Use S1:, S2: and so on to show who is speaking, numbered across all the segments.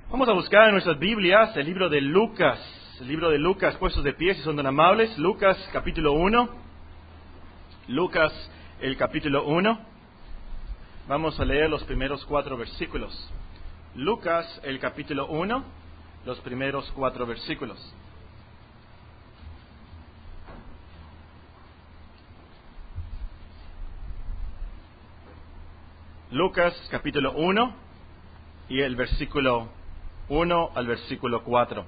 S1: Vamos a buscar en nuestras Biblias el libro de Lucas, puestos de pie si son tan amables. Lucas capítulo 1. Lucas el capítulo 1. Vamos a leer los primeros 4 versículos. Lucas el capítulo 1, los primeros 4 versículos. Lucas capítulo 1 y el versículo 1 al versículo 4.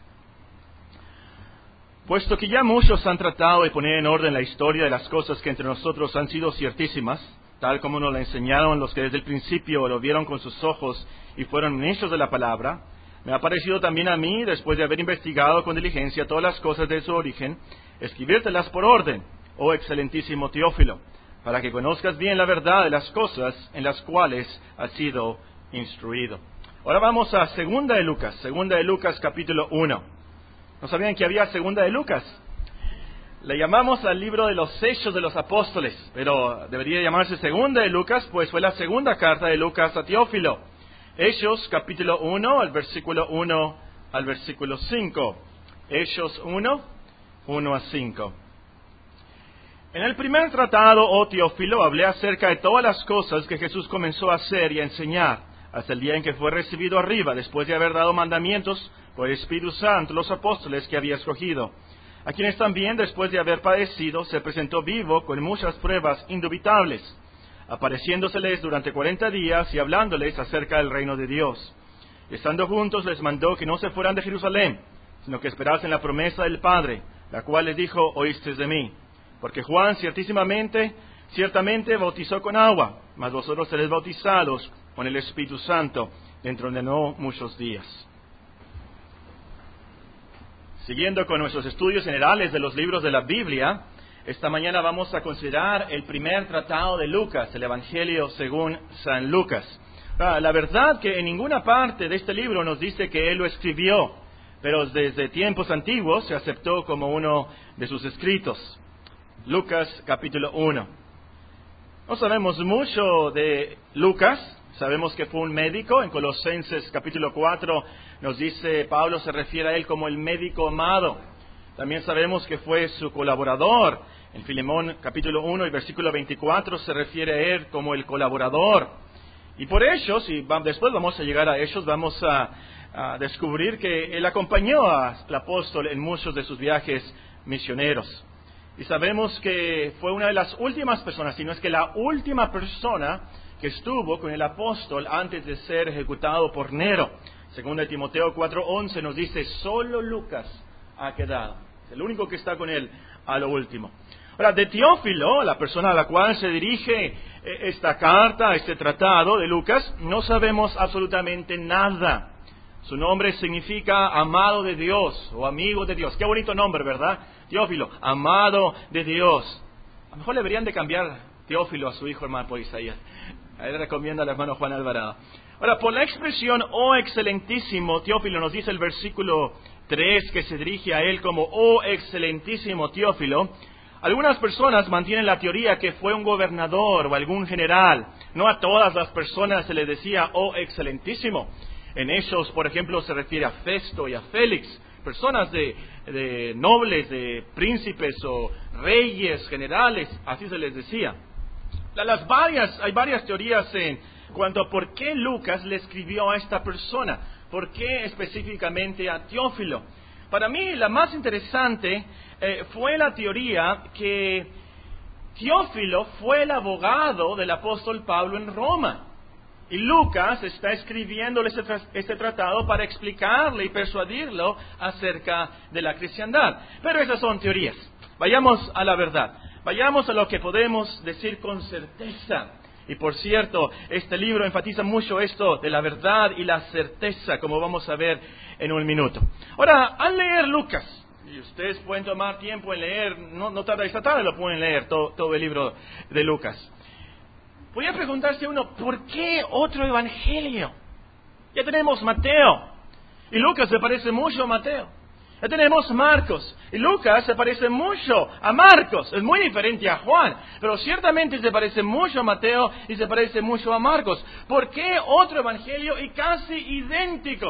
S1: Puesto que ya muchos han tratado de poner en orden la historia de las cosas que entre nosotros han sido ciertísimas, tal como nos la enseñaron los que desde el principio lo vieron con sus ojos y fueron ministros de la palabra, me ha parecido también a mí, después de haber investigado con diligencia todas las cosas de su origen, escribírtelas por orden, oh excelentísimo Teófilo, para que conozcas bien la verdad de las cosas en las cuales has sido instruido. Ahora vamos a Segunda de Lucas capítulo 1. ¿No sabían que había Segunda de Lucas? Le llamamos al libro de los Hechos de los Apóstoles, pero debería llamarse Segunda de Lucas, pues fue la segunda carta de Lucas a Teófilo. Hechos capítulo 1, al versículo 1 al versículo 5. Hechos 1, 1 a 5. En el primer tratado, oh Teófilo, hablé acerca de todas las cosas que Jesús comenzó a hacer y a enseñar, hasta el día en que fue recibido arriba, después de haber dado mandamientos por el Espíritu Santo a los apóstoles que había escogido, a quienes también, después de haber padecido, se presentó vivo con muchas pruebas indubitables, apareciéndoseles durante 40 días y hablándoles acerca del reino de Dios. Y estando juntos les mandó que no se fueran de Jerusalén, sino que esperasen la promesa del Padre, la cual les dijo: oísteis de mí. Porque Juan ciertamente bautizó con agua, mas vosotros seréis bautizados con el Espíritu Santo dentro de no muchos días. Siguiendo con nuestros estudios generales de los libros de la Biblia, esta mañana vamos a considerar el primer tratado de Lucas, el Evangelio según San Lucas. La verdad que en ninguna parte de este libro nos dice que él lo escribió, pero desde tiempos antiguos se aceptó como uno de sus escritos. Lucas capítulo 1. No sabemos mucho de Lucas, sabemos que fue un médico. En Colosenses capítulo 4 nos dice, Pablo se refiere a él como el médico amado. También sabemos que fue su colaborador. En Filemón capítulo 1 y versículo 24 se refiere a él como el colaborador. Y por Hechos, y después vamos a llegar a Hechos, vamos a descubrir que él acompañó al apóstol en muchos de sus viajes misioneros. Y sabemos que fue una de las últimas personas, si no es que la última persona que estuvo con el apóstol antes de ser ejecutado por Nero. Según de Timoteo 4:11 nos dice, solo Lucas ha quedado. Es el único que está con él a lo último. Ahora, de Teófilo, la persona a la cual se dirige esta carta, este tratado de Lucas, no sabemos absolutamente nada. Su nombre significa amado de Dios o amigo de Dios. Qué bonito nombre, ¿verdad? Teófilo, amado de Dios. A lo mejor le deberían de cambiar Teófilo a su hijo hermano por Isaías. Ahí le recomiendo al hermano Juan Alvarado. Ahora, por la expresión, oh excelentísimo Teófilo, nos dice el versículo 3 que se dirige a él como, oh excelentísimo Teófilo. Algunas personas mantienen la teoría que fue un gobernador o algún general. No a todas las personas se les decía, oh excelentísimo. En Hechos, por ejemplo, se refiere a Festo y a Félix, personas de nobles, de príncipes o reyes, generales, así se les decía. Hay varias teorías en cuanto a por qué Lucas le escribió a esta persona, por qué específicamente a Teófilo. Para mí, la más interesante fue la teoría que Teófilo fue el abogado del apóstol Pablo en Roma. Y Lucas está escribiéndole este tratado para explicarle y persuadirlo acerca de la cristiandad. Pero esas son teorías. Vayamos a la verdad. Vayamos a lo que podemos decir con certeza. Y por cierto, este libro enfatiza mucho esto de la verdad y la certeza, como vamos a ver en un minuto. Ahora, al leer Lucas, y ustedes pueden tomar tiempo en leer, no tarda esta tarde, lo pueden leer todo el libro de Lucas. Podría preguntarse uno, ¿por qué otro evangelio? Ya tenemos Mateo, y Lucas se parece mucho a Mateo. Ya tenemos Marcos, y Lucas se parece mucho a Marcos. Es muy diferente a Juan, pero ciertamente se parece mucho a Mateo y se parece mucho a Marcos. ¿Por qué otro evangelio y casi idéntico?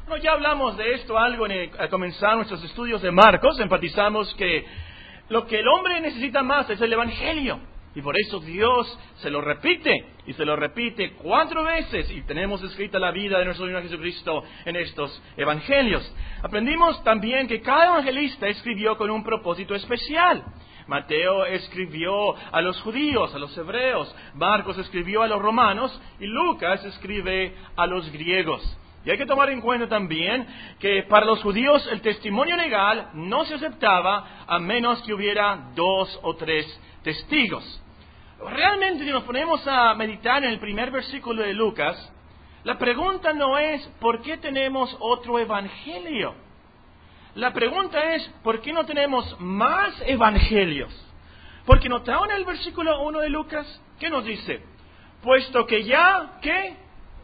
S1: Bueno, ya hablamos de esto algo al comenzar nuestros estudios de Marcos. Enfatizamos que lo que el hombre necesita más es el Evangelio. Y por eso Dios se lo repite, y se lo repite 4 veces, y tenemos escrita la vida de nuestro Señor Jesucristo en estos evangelios. Aprendimos también que cada evangelista escribió con un propósito especial. Mateo escribió a los judíos, a los hebreos, Marcos escribió a los romanos, y Lucas escribe a los griegos. Y hay que tomar en cuenta también que para los judíos el testimonio legal no se aceptaba a menos que hubiera 2 o 3 testigos. Realmente, si nos ponemos a meditar en el primer versículo de Lucas, la pregunta no es ¿por qué tenemos otro evangelio? La pregunta es ¿por qué no tenemos más evangelios? Porque notaron en el versículo 1 de Lucas, ¿qué nos dice? Puesto que ya, ¿qué?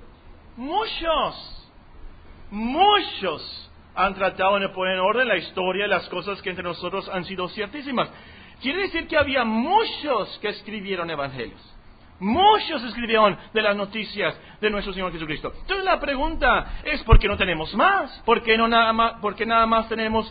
S1: Muchos han tratado de poner en orden la historia de las cosas que entre nosotros han sido ciertísimas. Quiere decir que había muchos que escribieron evangelios. Muchos escribieron de las noticias de nuestro Señor Jesucristo. Entonces la pregunta es ¿por qué no tenemos más? ¿Por qué nada más tenemos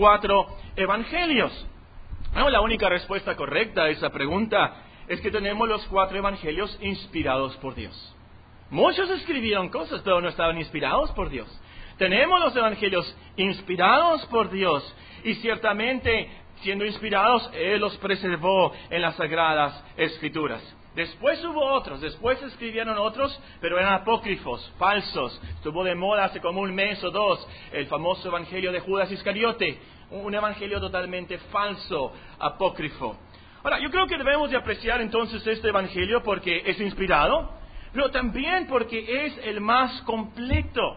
S1: 4 evangelios? Bueno, la única respuesta correcta a esa pregunta es que tenemos los 4 evangelios inspirados por Dios. Muchos escribieron cosas, pero no estaban inspirados por Dios. Tenemos los evangelios inspirados por Dios, y ciertamente, siendo inspirados, Él los preservó en las Sagradas Escrituras. Después hubo otros, después escribieron otros, pero eran apócrifos, falsos. Estuvo de moda hace como 1 mes o 2 el famoso evangelio de Judas Iscariote, un evangelio totalmente falso, apócrifo. Ahora, yo creo que debemos de apreciar entonces este evangelio porque es inspirado, pero también porque es el más completo.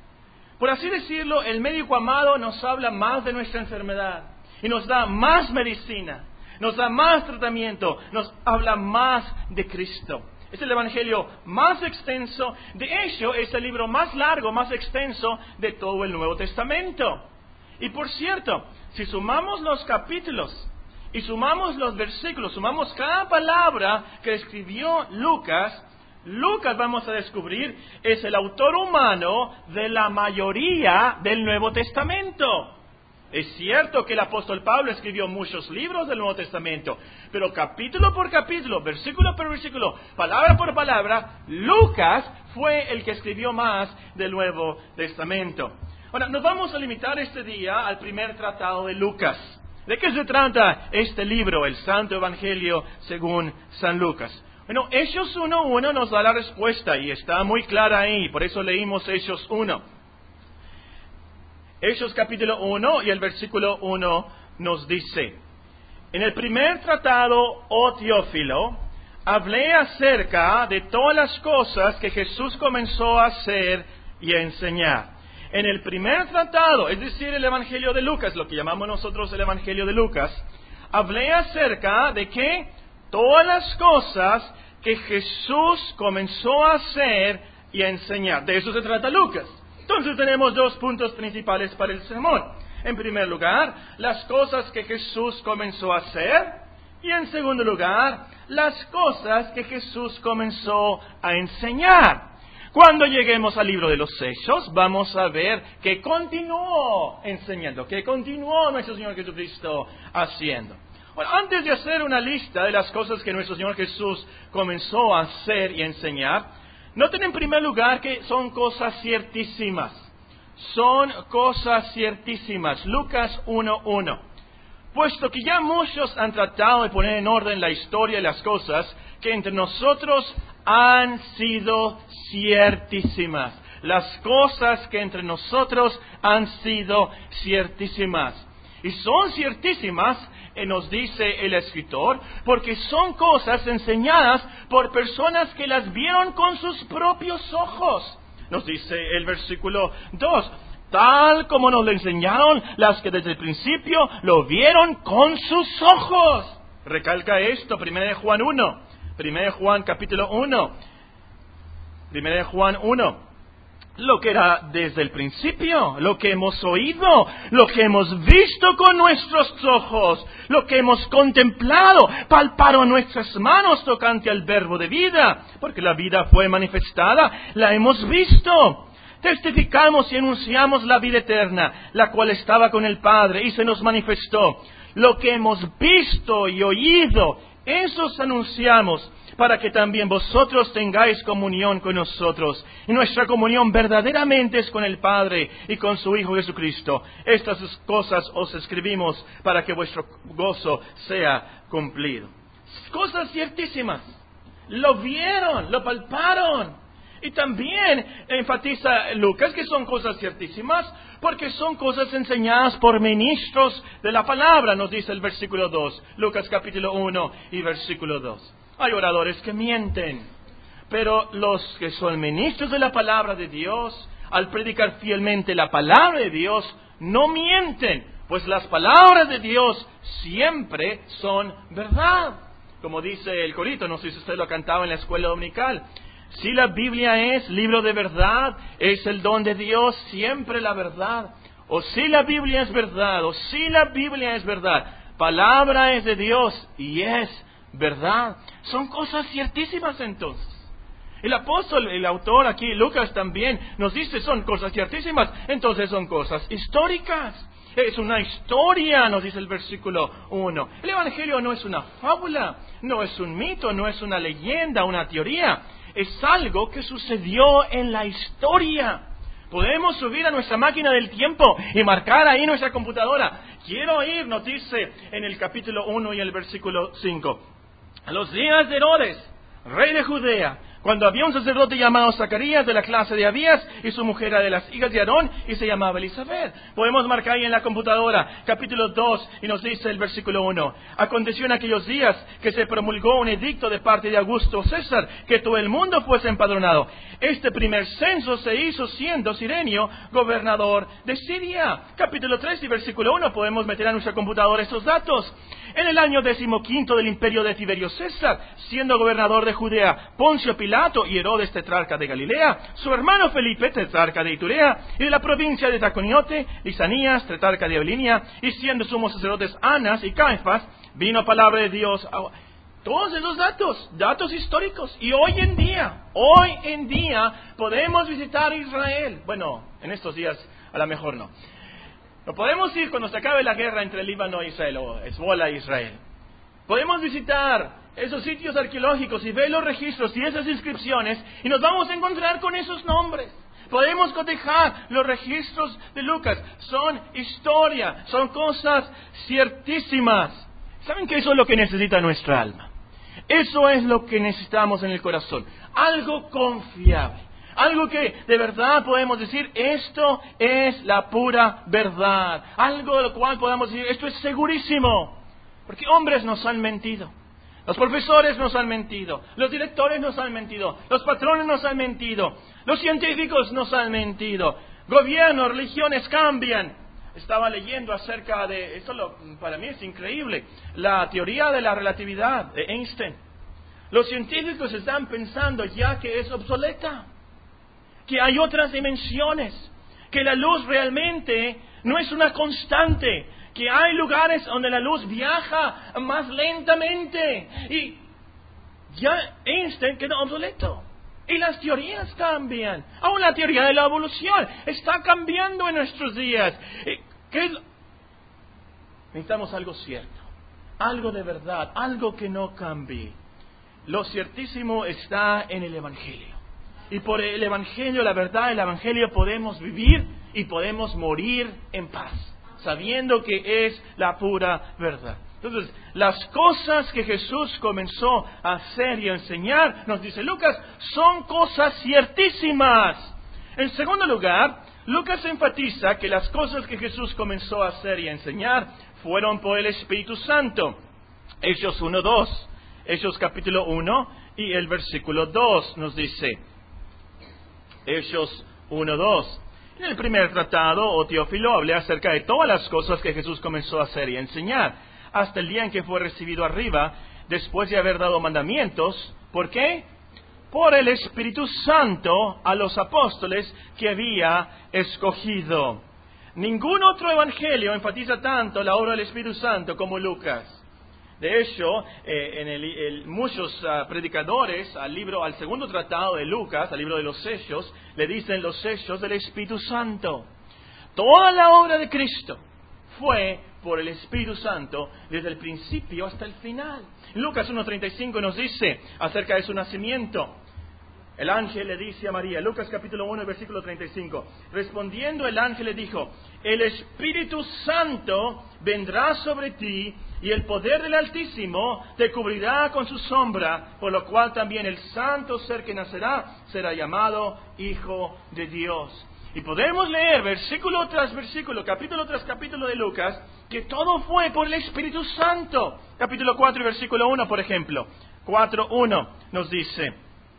S1: Por así decirlo, el médico amado nos habla más de nuestra enfermedad y nos da más medicina, nos da más tratamiento, nos habla más de Cristo. Es el evangelio más extenso, de hecho es el libro más largo, más extenso de todo el Nuevo Testamento. Y por cierto, si sumamos los capítulos y sumamos los versículos, sumamos cada palabra que escribió Lucas, vamos a descubrir, es el autor humano de la mayoría del Nuevo Testamento. Es cierto que el apóstol Pablo escribió muchos libros del Nuevo Testamento, pero capítulo por capítulo, versículo por versículo, palabra por palabra, Lucas fue el que escribió más del Nuevo Testamento. Ahora, nos vamos a limitar este día al primer tratado de Lucas. ¿De qué se trata este libro, el Santo Evangelio según San Lucas? Bueno, Hechos 1:1 nos da la respuesta y está muy clara ahí, por eso leímos Hechos 1. Hechos capítulo 1 y el versículo 1 nos dice: en el primer tratado, oh Teófilo, hablé acerca de todas las cosas que Jesús comenzó a hacer y a enseñar. En el primer tratado, es decir, el Evangelio de Lucas, lo que llamamos nosotros el Evangelio de Lucas, hablé acerca de que todas las cosas que Jesús comenzó a hacer y a enseñar. De eso se trata Lucas. Entonces tenemos 2 puntos principales para el sermón. En primer lugar, las cosas que Jesús comenzó a hacer. Y en segundo lugar, las cosas que Jesús comenzó a enseñar. Cuando lleguemos al libro de los Hechos, vamos a ver que continuó enseñando, que continuó nuestro Señor Jesucristo haciendo. Bueno, antes de hacer una lista de las cosas que nuestro Señor Jesús comenzó a hacer y enseñar, noten en primer lugar que son cosas ciertísimas. Son cosas ciertísimas. Lucas 1:1. Puesto que ya muchos han tratado de poner en orden la historia de las cosas que entre nosotros han sido ciertísimas. Las cosas que entre nosotros han sido ciertísimas. Y son ciertísimas, nos dice el escritor, porque son cosas enseñadas por personas que las vieron con sus propios ojos. Nos dice el versículo 2, tal como nos lo enseñaron las que desde el principio lo vieron con sus ojos. Recalca esto, 1 Juan 1, 1 Juan capítulo 1, 1 Juan 1. Lo que era desde el principio, lo que hemos oído, lo que hemos visto con nuestros ojos, lo que hemos contemplado, palparon nuestras manos tocante al verbo de vida, porque la vida fue manifestada, la hemos visto. testificamos y anunciamos la vida eterna, la cual estaba con el Padre y se nos manifestó. Lo que hemos visto y oído, eso os anunciamos, para que también vosotros tengáis comunión con nosotros. Y nuestra comunión verdaderamente es con el Padre y con su Hijo Jesucristo. Estas cosas os escribimos para que vuestro gozo sea cumplido. Cosas ciertísimas. Lo vieron, lo palparon. Y también enfatiza Lucas que son cosas ciertísimas porque son cosas enseñadas por ministros de la palabra, nos dice el versículo 2, Lucas capítulo 1 y versículo 2. Hay oradores que mienten, pero los que son ministros de la palabra de Dios, al predicar fielmente la palabra de Dios, no mienten, pues las palabras de Dios siempre son verdad. Como dice el corito, no sé si usted lo cantaba en la escuela dominical. Si la Biblia es libro de verdad, es el don de Dios, siempre la verdad. O si la Biblia es verdad, o si la Biblia es verdad, palabra es de Dios y es verdad. Son cosas ciertísimas entonces. El apóstol, el autor aquí, Lucas también, nos dice son cosas ciertísimas, entonces son cosas históricas. Es una historia, nos dice el versículo 1. El Evangelio no es una fábula, no es un mito, no es una leyenda, una teoría. Es algo que sucedió en la historia. Podemos subir a nuestra máquina del tiempo y marcar ahí nuestra computadora. Quiero ir, nos dice en el capítulo 1 y el versículo 5. A los días de Herodes, rey de Judea, cuando había un sacerdote llamado Zacarías de la clase de Abías y su mujer era de las hijas de Aarón y se llamaba Elizabeth. Podemos marcar ahí en la computadora, capítulo 2, y nos dice el versículo 1. Aconteció en aquellos días que se promulgó un edicto de parte de Augusto César, que todo el mundo fuese empadronado. Este primer censo se hizo siendo Cirenio gobernador de Siria. Capítulo 3 y versículo 1, podemos meter a nuestra computadora estos datos. En el año 15 del imperio de Tiberio César, siendo gobernador de Judea, Poncio Pilato y Herodes tetrarca de Galilea, su hermano Felipe tetrarca de Iturea, y de la provincia de Traconiote, Lisanías tetrarca de Abilinia, y siendo sumos sacerdotes Anas y Caifás, vino palabra de Dios. Todos esos datos históricos. Y hoy en día, podemos visitar Israel. Bueno, en estos días a lo mejor no. No podemos ir cuando se acabe la guerra entre Líbano e Israel, o Hezbollah e Israel. Podemos visitar esos sitios arqueológicos y ver los registros y esas inscripciones y nos vamos a encontrar con esos nombres. Podemos cotejar los registros de Lucas. Son historia, son cosas ciertísimas. ¿Saben que eso es lo que necesita nuestra alma? Eso es lo que necesitamos en el corazón. Algo confiable. Algo que de verdad podemos decir, esto es la pura verdad. Algo de lo cual podamos decir, esto es segurísimo. Porque hombres nos han mentido. Los profesores nos han mentido. Los directores nos han mentido. Los patrones nos han mentido. Los científicos nos han mentido. Gobiernos, religiones cambian. Estaba leyendo acerca de, para mí es increíble, la teoría de la relatividad de Einstein. Los científicos están pensando ya que es obsoleta. Que hay otras dimensiones, que la luz realmente no es una constante, que hay lugares donde la luz viaja más lentamente. Y ya Einstein quedó obsoleto. Y las teorías cambian. Aún la teoría de la evolución está cambiando en nuestros días. Necesitamos algo cierto, algo de verdad, algo que no cambie. Lo ciertísimo está en el Evangelio. Y por el Evangelio, la verdad, el Evangelio podemos vivir y podemos morir en paz, sabiendo que es la pura verdad. Entonces, las cosas que Jesús comenzó a hacer y a enseñar, nos dice Lucas, son cosas ciertísimas. En segundo lugar, Lucas enfatiza que las cosas que Jesús comenzó a hacer y a enseñar fueron por el Espíritu Santo. Hechos 1:2, Hechos capítulo 1 y el versículo 2 nos dice, Hechos 1:2. En el primer tratado, o Teófilo, hablé acerca de todas las cosas que Jesús comenzó a hacer y a enseñar, hasta el día en que fue recibido arriba, después de haber dado mandamientos. ¿Por qué? Por el Espíritu Santo a los apóstoles que había escogido. Ningún otro evangelio enfatiza tanto la obra del Espíritu Santo como Lucas. De hecho, muchos predicadores al segundo tratado de Lucas, al libro de los sellos, le dicen los sellos del Espíritu Santo. Toda la obra de Cristo fue por el Espíritu Santo desde el principio hasta el final. Lucas 1:35 nos dice acerca de su nacimiento. El ángel le dice a María, Lucas capítulo 1, versículo 35, respondiendo el ángel le dijo, el Espíritu Santo vendrá sobre ti y el poder del Altísimo te cubrirá con su sombra, por lo cual también el santo ser que nacerá será llamado Hijo de Dios. Y podemos leer versículo tras versículo, capítulo tras capítulo de Lucas, que todo fue por el Espíritu Santo. Capítulo 4, versículo 1, por ejemplo. 4:1 nos dice,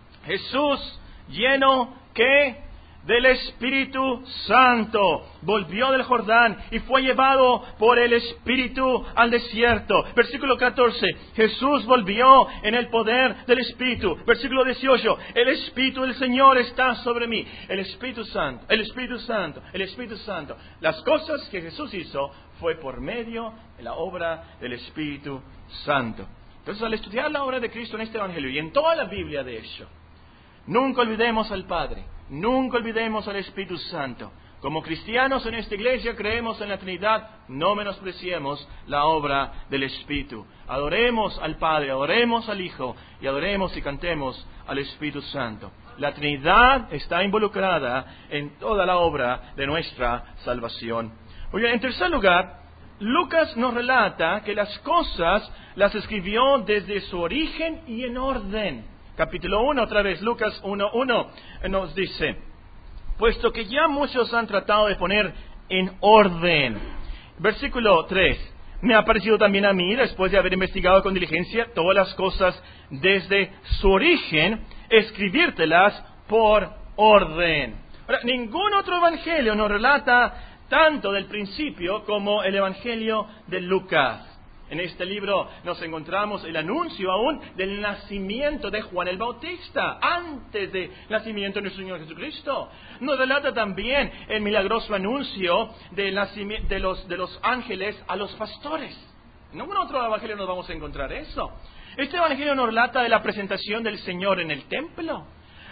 S1: Jesús, lleno ¿qué? Del Espíritu Santo, volvió del Jordán y fue llevado por el Espíritu al desierto. Versículo 14, Jesús volvió en el poder del Espíritu. Versículo 18, el Espíritu del Señor está sobre mí. El Espíritu Santo, el Espíritu Santo, el Espíritu Santo. Las cosas que Jesús hizo fue por medio de la obra del Espíritu Santo. Entonces, al estudiar la obra de Cristo en este Evangelio y en toda la Biblia, de hecho, nunca olvidemos al Padre, nunca olvidemos al Espíritu Santo. Como cristianos en esta iglesia creemos en la Trinidad, no menospreciemos la obra del Espíritu. Adoremos al Padre, adoremos al Hijo y adoremos y cantemos al Espíritu Santo. La Trinidad está involucrada en toda la obra de nuestra salvación. Oye, en tercer lugar, Lucas nos relata que las cosas las escribió desde su origen y en orden. Capítulo 1, otra vez, Lucas 1:1 nos dice, puesto que ya muchos han tratado de poner en orden. Versículo 3, me ha parecido también a mí, después de haber investigado con diligencia todas las cosas desde su origen, escribírtelas por orden. Ahora, ningún otro evangelio nos relata tanto del principio como el evangelio de Lucas. En este libro nos encontramos el anuncio aún del nacimiento de Juan el Bautista, antes del nacimiento de nuestro Señor Jesucristo. Nos relata también el milagroso anuncio del nacimiento de los ángeles a los pastores. En ningún otro evangelio nos vamos a encontrar eso. Este evangelio nos relata de la presentación del Señor en el templo.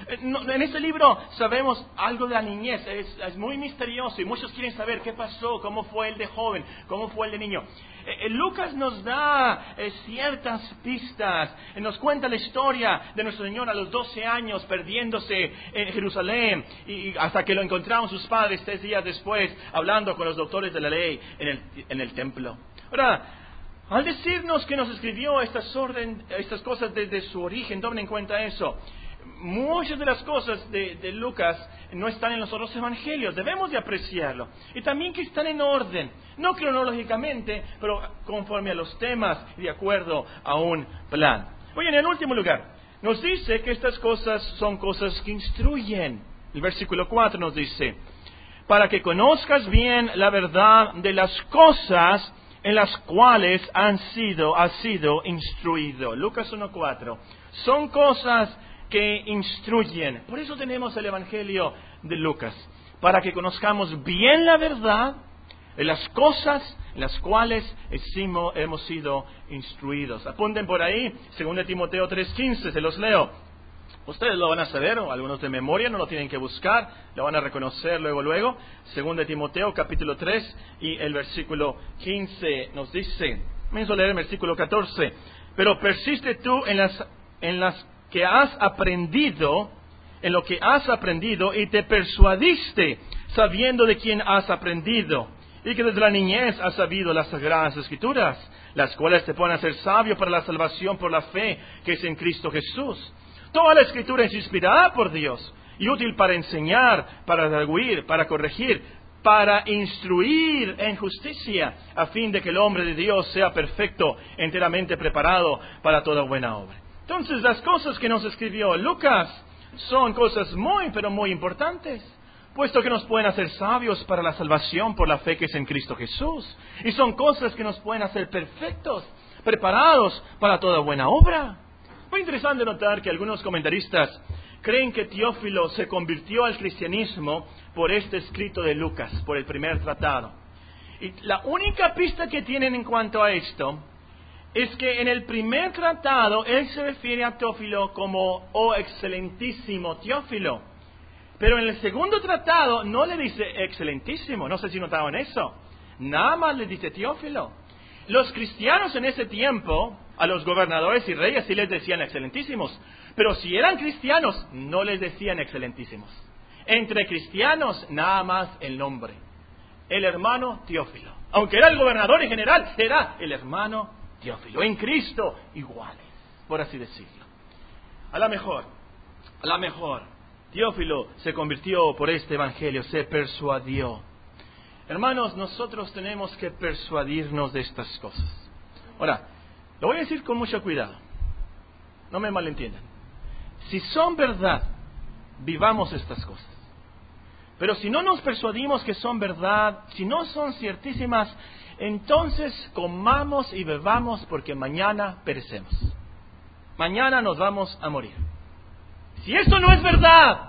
S1: En este libro sabemos algo de la niñez, es muy misterioso y muchos quieren saber qué pasó, cómo fue el de joven, cómo fue el de niño. Lucas nos da ciertas pistas, nos cuenta la historia de nuestro Señor a los 12 años perdiéndose en Jerusalén y hasta que lo encontraron sus padres 3 días después hablando con los doctores de la ley en el templo. Ahora, al decirnos que nos escribió estas cosas desde su origen, tomen en cuenta eso. Muchas de las cosas de Lucas no están en los otros evangelios, debemos de apreciarlo. Y también que están en orden, no cronológicamente, pero conforme a los temas y de acuerdo a un plan. Oye, en el último lugar, nos dice que estas cosas son cosas que instruyen. El versículo 4 nos dice, para que conozcas bien la verdad de las cosas en las cuales has sido instruido. Lucas 1:4. Son cosas que instruyen. Por eso tenemos el Evangelio de Lucas, para que conozcamos bien la verdad de las cosas en las cuales hemos sido instruidos. Apunten por ahí, 2 Timoteo 3:15, se los leo. Ustedes lo van a saber, o algunos de memoria, no lo tienen que buscar, lo van a reconocer luego. 2 Timoteo capítulo 3 y el versículo 15 nos dice, comienzo a leer el versículo 14, pero persiste tú en las que has aprendido, en lo que has aprendido y te persuadiste, sabiendo de quién has aprendido, y que desde la niñez has sabido las sagradas Escrituras, las cuales te ponen a ser sabio para la salvación por la fe que es en Cristo Jesús. Toda la Escritura es inspirada por Dios y útil para enseñar, para redarguir, para corregir, para instruir en justicia, a fin de que el hombre de Dios sea perfecto, enteramente preparado para toda buena obra. Entonces, las cosas que nos escribió Lucas son cosas muy, pero muy importantes, puesto que nos pueden hacer sabios para la salvación por la fe que es en Cristo Jesús. Y son cosas que nos pueden hacer perfectos, preparados para toda buena obra. Muy interesante notar que algunos comentaristas creen que Teófilo se convirtió al cristianismo por este escrito de Lucas, por el primer tratado. Y la única pista que tienen en cuanto a esto es que en el primer tratado él se refiere a Teófilo como "oh excelentísimo Teófilo". Pero en el segundo tratado no le dice excelentísimo, no sé si notaban eso. Nada más le dice Teófilo. Los cristianos en ese tiempo, a los gobernadores y reyes sí les decían excelentísimos, pero si eran cristianos no les decían excelentísimos. Entre cristianos nada más el nombre, el hermano Teófilo. Aunque era el gobernador en general, era el hermano Teófilo. En Cristo iguales, por así decirlo. A la mejor, Teófilo se convirtió por este evangelio, se persuadió. Hermanos, nosotros tenemos que persuadirnos de estas cosas. Ahora, lo voy a decir con mucho cuidado. No me malentiendan. Si son verdad, vivamos estas cosas. Pero si no nos persuadimos que son verdad, si no son ciertísimas, entonces comamos y bebamos porque mañana perecemos. Mañana nos vamos a morir. Si esto no es verdad,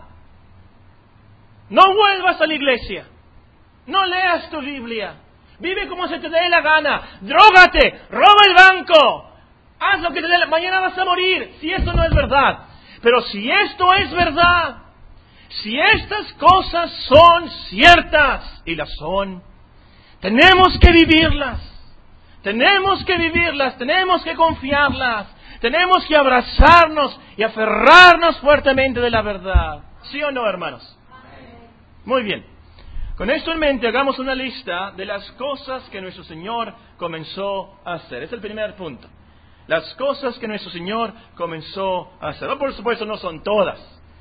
S1: no vuelvas a la iglesia. No leas tu Biblia. Vive como se te dé la gana. Drógate, roba el banco. Haz lo que te dé la gana. Mañana vas a morir. Si esto no es verdad. Pero si esto es verdad, si estas cosas son ciertas, y las son, tenemos que vivirlas. Tenemos que vivirlas, tenemos que confiarlas. Tenemos que abrazarnos y aferrarnos fuertemente de la verdad. ¿Sí o no, hermanos? Muy bien. Con esto en mente, hagamos una lista de las cosas que nuestro Señor comenzó a hacer. Es el primer punto. Las cosas que nuestro Señor comenzó a hacer. No, por supuesto, no son todas.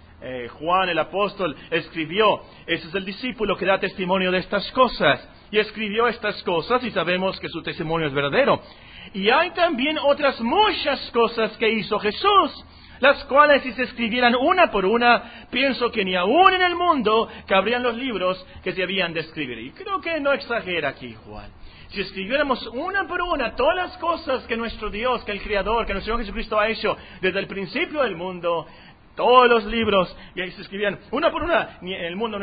S1: Juan el apóstol escribió, ese es el discípulo que da testimonio de estas cosas. Y escribió estas cosas y sabemos que su testimonio es verdadero. Y hay también otras muchas cosas que hizo Jesús, las cuales si se escribieran una por una, pienso que ni aún en el mundo cabrían los libros que se habían de escribir. Y creo que no exagera aquí Juan. Si escribiéramos una por una todas las cosas que nuestro Dios, que el Creador, que nuestro Señor Jesucristo ha hecho desde el principio del mundo, todos los libros, y ahí se escribían una por una, ni en el mundo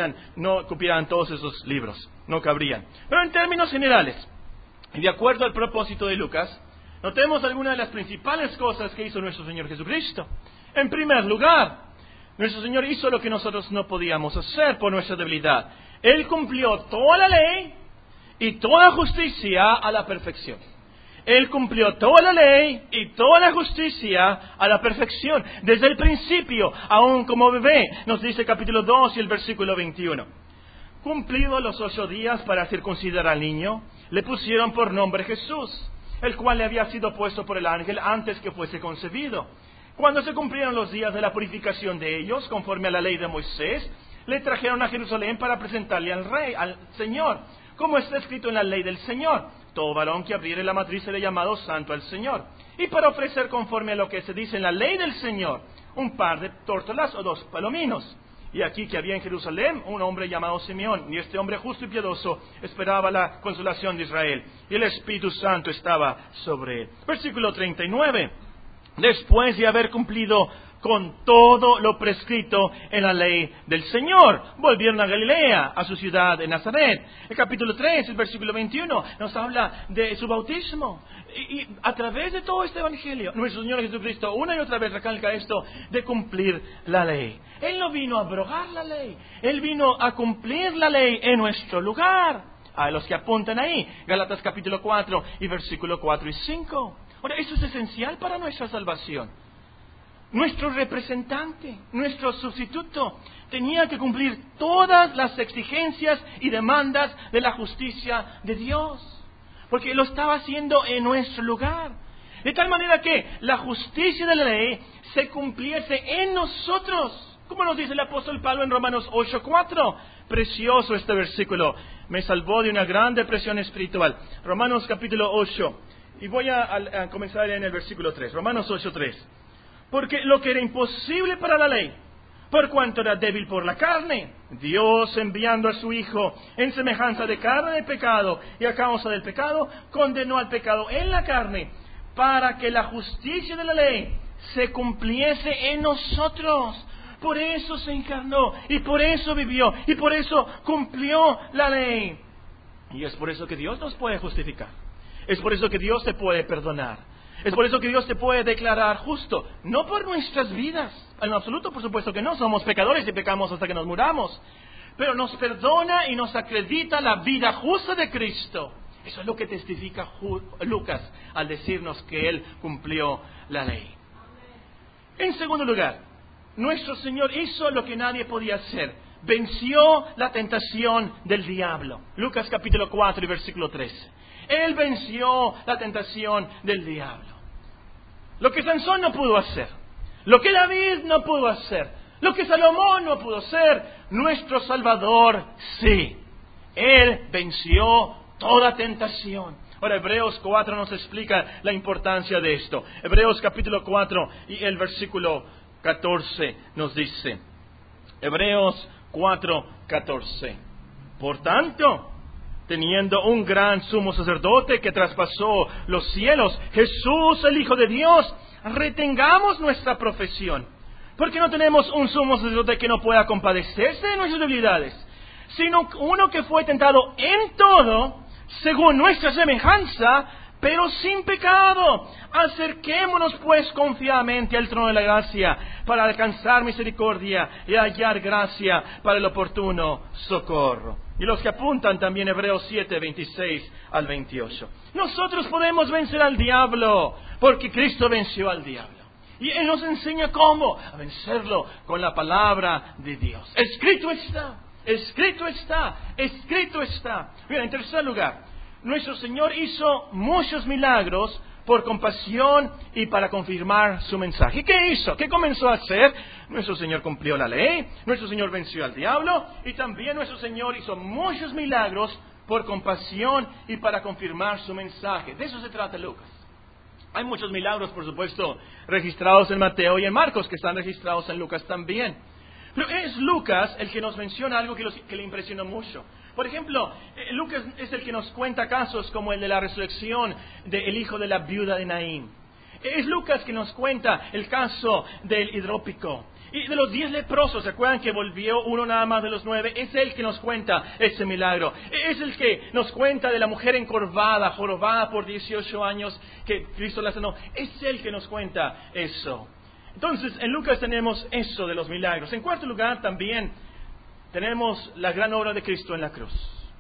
S1: no cupieran todos esos libros, no cabrían. Pero en términos generales, y de acuerdo al propósito de Lucas, notemos algunas de las principales cosas que hizo nuestro Señor Jesucristo. En primer lugar, nuestro Señor hizo lo que nosotros no podíamos hacer por nuestra debilidad. Él cumplió toda la ley y toda justicia a la perfección. Él cumplió toda la ley y toda la justicia a la perfección. Desde el principio, aún como bebé, nos dice capítulo 2 y el versículo 21. Cumplidos los 8 días para circuncidar al niño, le pusieron por nombre Jesús, el cual le había sido puesto por el ángel antes que fuese concebido. Cuando se cumplieron los días de la purificación de ellos, conforme a la ley de Moisés, le trajeron a Jerusalén para presentarle al rey, al Señor, como está escrito en la ley del Señor. Todo varón que abriere la matriz será llamado santo al Señor. Y para ofrecer conforme a lo que se dice en la ley del Señor, un par de tórtolas o 2 palominos. Y aquí que había en Jerusalén un hombre llamado Simeón, y este hombre justo y piadoso esperaba la consolación de Israel, y el Espíritu Santo estaba sobre él. Versículo 39. Después de haber cumplido con todo lo prescrito en la ley del Señor, volvieron a Galilea, a su ciudad de Nazaret. El capítulo 3, el versículo 21, nos habla de su bautismo. Y a través de todo este evangelio, nuestro Señor Jesucristo una y otra vez recalca esto de cumplir la ley. Él no vino a abrogar la ley, Él vino a cumplir la ley en nuestro lugar. A los que apuntan ahí, Gálatas capítulo 4 y versículo 4 y 5. Ahora, eso es esencial para nuestra salvación. Nuestro representante, nuestro sustituto, tenía que cumplir todas las exigencias y demandas de la justicia de Dios, porque lo estaba haciendo en nuestro lugar. De tal manera que la justicia de la ley se cumpliese en nosotros, como nos dice el apóstol Pablo en Romanos 8:4. Precioso este versículo, me salvó de una gran depresión espiritual. Romanos capítulo 8, y voy a comenzar en el versículo 3, Romanos 8:3. Porque lo que era imposible para la ley, por cuanto era débil por la carne, Dios enviando a su Hijo en semejanza de carne de pecado, y a causa del pecado, condenó al pecado en la carne, para que la justicia de la ley se cumpliese en nosotros. Por eso se encarnó, y por eso vivió, y por eso cumplió la ley. Y es por eso que Dios nos puede justificar. Es por eso que Dios te puede perdonar. Es por eso que Dios te puede declarar justo. No por nuestras vidas. En lo absoluto, por supuesto que no. Somos pecadores y pecamos hasta que nos muramos. Pero nos perdona y nos acredita la vida justa de Cristo. Eso es lo que testifica Lucas al decirnos que Él cumplió la ley. En segundo lugar, nuestro Señor hizo lo que nadie podía hacer. Venció la tentación del diablo. Lucas capítulo 4 y versículo 13. Él venció la tentación del diablo. Lo que Sansón no pudo hacer, lo que David no pudo hacer, lo que Salomón no pudo hacer, nuestro Salvador sí. Él venció toda tentación. Ahora, Hebreos 4 nos explica la importancia de esto. Hebreos capítulo 4 y el versículo 14 nos dice, Hebreos 4:14. Por tanto, teniendo un gran sumo sacerdote que traspasó los cielos, Jesús, el Hijo de Dios, retengamos nuestra profesión. Porque no tenemos un sumo sacerdote que no pueda compadecerse de nuestras debilidades, sino uno que fue tentado en todo, según nuestra semejanza, pero sin pecado. Acerquémonos pues confiadamente al trono de la gracia, para alcanzar misericordia y hallar gracia para el oportuno socorro. Y los que apuntan también Hebreos 7, 26 al 28. Nosotros podemos vencer al diablo, porque Cristo venció al diablo. Y Él nos enseña cómo a vencerlo con la palabra de Dios. Escrito está, escrito está, escrito está. Bien, en tercer lugar, nuestro Señor hizo muchos milagros por compasión y para confirmar su mensaje. ¿Qué hizo? ¿Qué comenzó a hacer? Nuestro Señor cumplió la ley, nuestro Señor venció al diablo y también nuestro Señor hizo muchos milagros por compasión y para confirmar su mensaje. De eso se trata Lucas. Hay muchos milagros, por supuesto, registrados en Mateo y en Marcos, que están registrados en Lucas también. Pero es Lucas el que nos menciona algo que le impresionó mucho. Por ejemplo, Lucas es el que nos cuenta casos como el de la resurrección del hijo de la viuda de Naín. Es Lucas que nos cuenta el caso del hidrópico. Y de los 10 leprosos, ¿se acuerdan que volvió uno nada más de los 9? Es él que nos cuenta ese milagro. Es el que nos cuenta de la mujer encorvada, jorobada por 18 años, que Cristo la sanó. Es él que nos cuenta eso. Entonces, en Lucas tenemos eso de los milagros. En cuarto lugar, también tenemos la gran obra de Cristo en la cruz.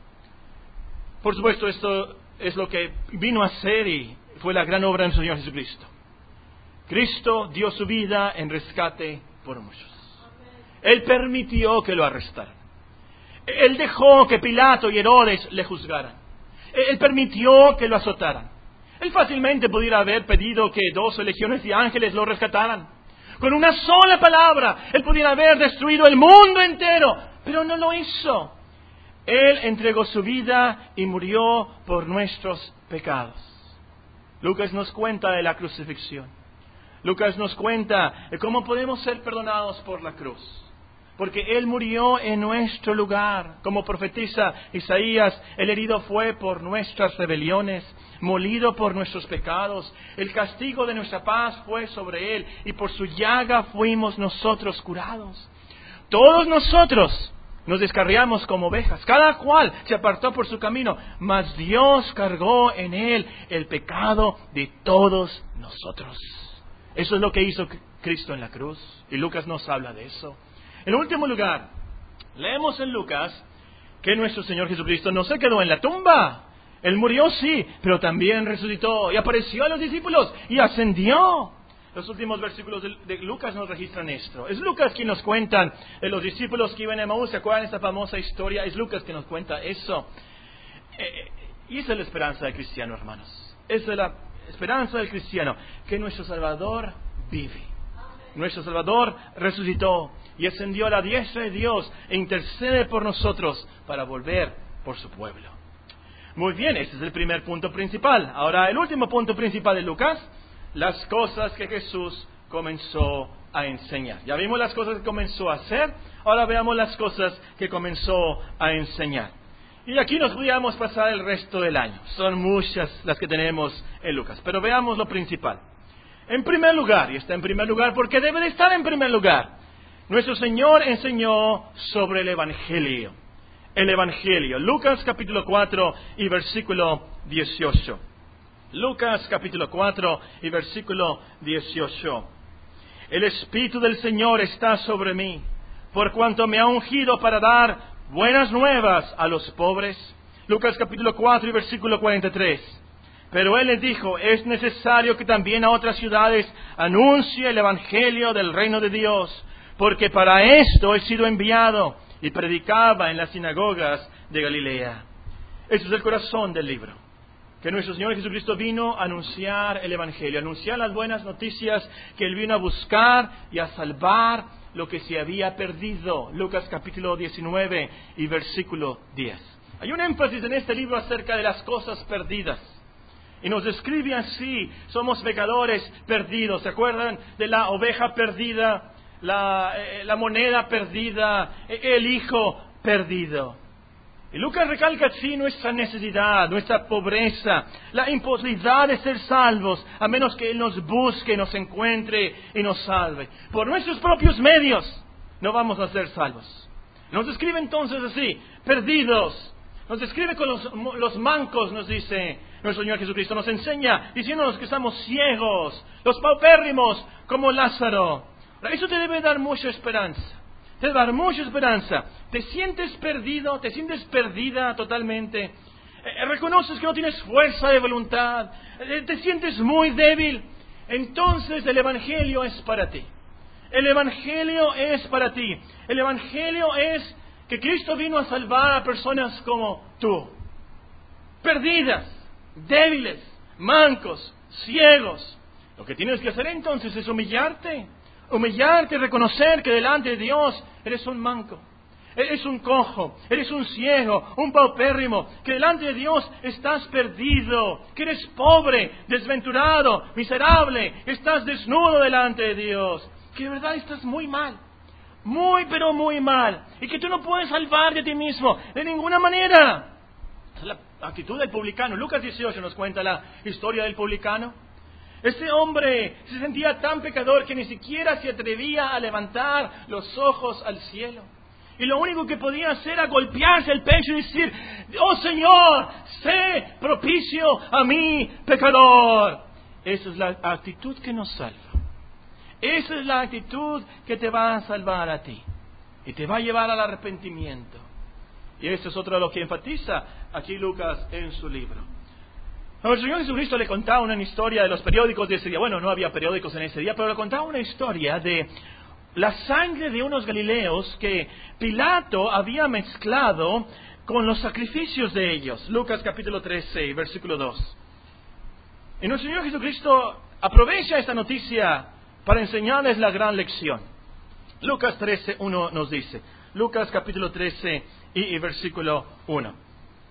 S1: Por supuesto, esto es lo que vino a ser y fue la gran obra de nuestro Señor Jesucristo. Cristo dio su vida en rescate por muchos. Él permitió que lo arrestaran. Él dejó que Pilato y Herodes le juzgaran. Él permitió que lo azotaran. Él fácilmente pudiera haber pedido que 12 legiones de ángeles lo rescataran. Con una sola palabra, Él pudiera haber destruido el mundo entero, pero no lo hizo. Él entregó su vida y murió por nuestros pecados. Lucas nos cuenta de la crucifixión. Lucas nos cuenta de cómo podemos ser perdonados por la cruz. Porque Él murió en nuestro lugar. Como profetiza Isaías, el herido fue por nuestras rebeliones, molido por nuestros pecados. El castigo de nuestra paz fue sobre Él, y por su llaga fuimos nosotros curados. Todos nosotros nos descarriamos como ovejas, cada cual se apartó por su camino, mas Dios cargó en Él el pecado de todos nosotros. Eso es lo que hizo Cristo en la cruz, y Lucas nos habla de eso. En último lugar, leemos en Lucas que nuestro Señor Jesucristo no se quedó en la tumba. Él murió, sí, pero también resucitó y apareció a los discípulos y ascendió. Los últimos versículos de Lucas nos registran esto. Es Lucas quien nos cuenta de los discípulos que iban a Emaús. ¿Se acuerdan de esta famosa historia? Es Lucas quien nos cuenta eso. Y esa es la esperanza del cristiano, hermanos. Esa es la esperanza del cristiano, que nuestro Salvador vive. Nuestro Salvador resucitó y ascendió a la diestra de Dios e intercede por nosotros para volver por su pueblo. Muy bien, ese es el primer punto principal. Ahora, el último punto principal de Lucas, las cosas que Jesús comenzó a enseñar. Ya vimos las cosas que comenzó a hacer, ahora veamos las cosas que comenzó a enseñar. Y aquí nos podríamos pasar el resto del año. Son muchas las que tenemos en Lucas, pero veamos lo principal. En primer lugar, y está en primer lugar porque debe de estar en primer lugar, nuestro Señor enseñó sobre el Evangelio. El Evangelio. Lucas capítulo 4 y versículo 18. Lucas capítulo 4 y versículo 18. El Espíritu del Señor está sobre mí, por cuanto me ha ungido para dar buenas nuevas a los pobres. Lucas capítulo 4 y versículo 43. Pero Él les dijo, es necesario que también a otras ciudades anuncie el Evangelio del reino de Dios, porque para esto he sido enviado. Y predicaba en las sinagogas de Galilea. Ese es el corazón del libro. Que nuestro Señor Jesucristo vino a anunciar el Evangelio, a anunciar las buenas noticias, que Él vino a buscar y a salvar lo que se había perdido. Lucas capítulo 19 y versículo 10. Hay un énfasis en este libro acerca de las cosas perdidas. Y nos describe así, somos pecadores perdidos. ¿Se acuerdan de la oveja perdida, la moneda perdida, el hijo perdido? Y Lucas recalca así nuestra necesidad, nuestra pobreza, la imposibilidad de ser salvos, a menos que Él nos busque, nos encuentre y nos salve. Por nuestros propios medios no vamos a ser salvos. Nos describe entonces así, perdidos. Nos describe con los mancos, nos dice nuestro Señor Jesucristo. Nos enseña diciéndonos que estamos ciegos, los paupérrimos como Lázaro. Eso te debe dar mucha esperanza. Te debe dar mucha esperanza. Te sientes perdido, te sientes perdida totalmente. Reconoces que no tienes fuerza de voluntad. Te sientes muy débil. Entonces el Evangelio es para ti. El Evangelio es para ti. El Evangelio es que Cristo vino a salvar a personas como tú. Perdidas, débiles, mancos, ciegos. Lo que tienes que hacer entonces es humillarte. Humillarte y reconocer que delante de Dios eres un manco. Eres un cojo, eres un ciego, un paupérrimo, que delante de Dios estás perdido, que eres pobre, desventurado, miserable, estás desnudo delante de Dios, que de verdad estás muy mal, muy pero muy mal, y que tú no puedes salvar de ti mismo de ninguna manera. Es la actitud del publicano. Lucas 18 nos cuenta la historia del publicano. Este hombre se sentía tan pecador que ni siquiera se atrevía a levantar los ojos al cielo. Y lo único que podía hacer era golpearse el pecho y decir: ¡Oh Señor, sé propicio a mí, pecador! Esa es la actitud que nos salva. Esa es la actitud que te va a salvar a ti. Y te va a llevar al arrepentimiento. Y eso es otro de lo que enfatiza aquí Lucas en su libro. El Señor Jesucristo le contaba una historia de los periódicos de ese día. Bueno, no había periódicos en ese día, pero le contaba una historia de la sangre de unos galileos que Pilato había mezclado con los sacrificios de ellos. Lucas capítulo 13, versículo 2. Y nuestro Señor Jesucristo aprovecha esta noticia para enseñarles la gran lección. Lucas 13, 1 nos dice. Lucas capítulo 13 y versículo 1.